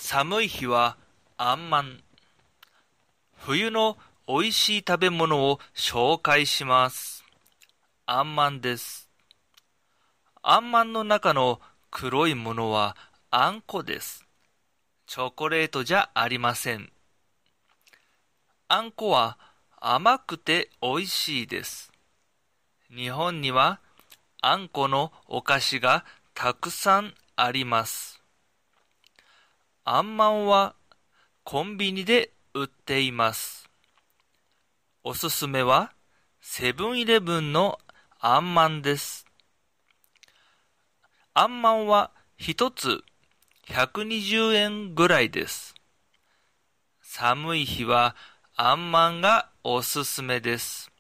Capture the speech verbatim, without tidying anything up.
寒い日はあんまん。冬のおいしい食べ物を紹介します。あんまんです。あんまんの中の黒いものはあんこです。チョコレートじゃありません。あんこは甘くておいしいです。日本にはあんこのお菓子がたくさんあります。あんまんはコンビニで売っています。おすすめはセブンイレブンのあんまんです。あんまんは一つひゃくにじゅうえんぐらいです。寒い日はあんまんがおすすめです。